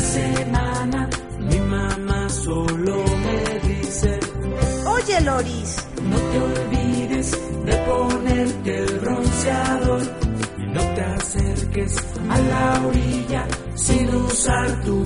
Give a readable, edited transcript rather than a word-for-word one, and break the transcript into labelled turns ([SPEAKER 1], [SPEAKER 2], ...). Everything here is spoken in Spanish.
[SPEAKER 1] semana mi mamá solo me dice:
[SPEAKER 2] Oye, Loris,
[SPEAKER 1] no te olvides de ponerte el bronceador y no te acerques a la orilla sin usar tu